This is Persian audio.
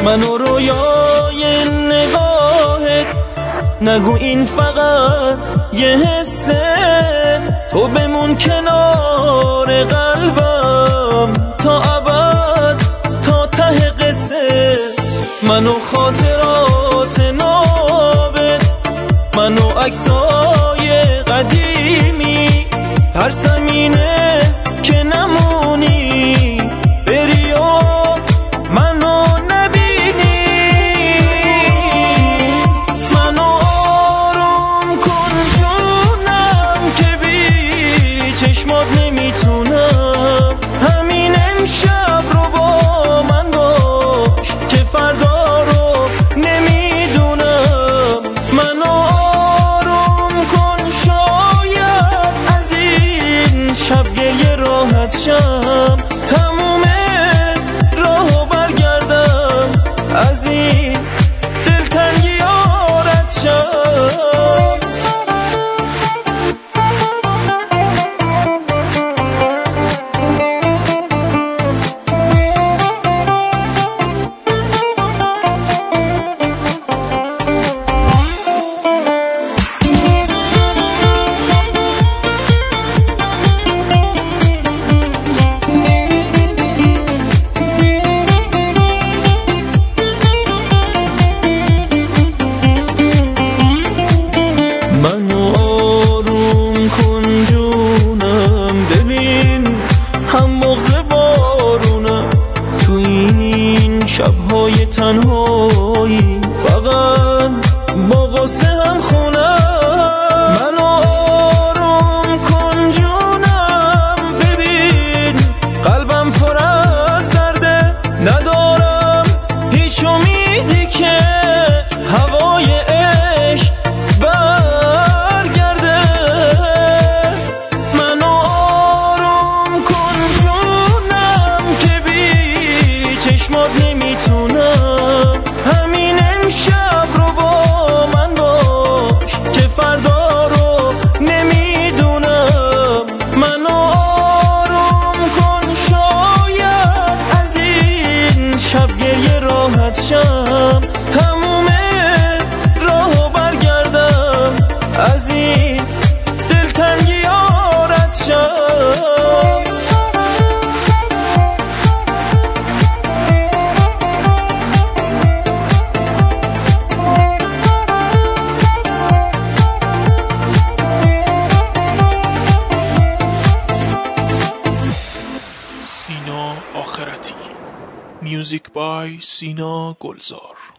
منو رویای نگاهت، نگو این فقط یه حسه، تو بمون کنار قلبم تا ابد تا ته قصه. منو خاطرات نابت، منو عکسای قدیمی، ترسم اینه که نمونی بری و منو نبینی. منو آروم کن جونم که بی چشمات نمیتونم، همین امشب رو با من باش که فردا رو نمیدونم. منو آروم کن شاید از این شب گریه راحت شم، تموم راهو برگردم از این دلتنگی آرد شم. منو آروم کن جونم، ببین هم بغض بارونم تو این شبهای تنهایی، فقط با غصه هم خونم. منو آروم کن جونم، ببین قلبم پر از درده، ندارم هیچ امیدی که هوای عشق برگرده. منو آروم کن جونم که بی چشمات نمیتونم، همین امشب رو با من باش که فردا رو نمیدونم. منو آروم کن شاید از این شب گریه راحت شم، تموم راهو برگردم از این دلتنگی آرد شم. سینا آخرتی. میوزیک بای سینا گلزار.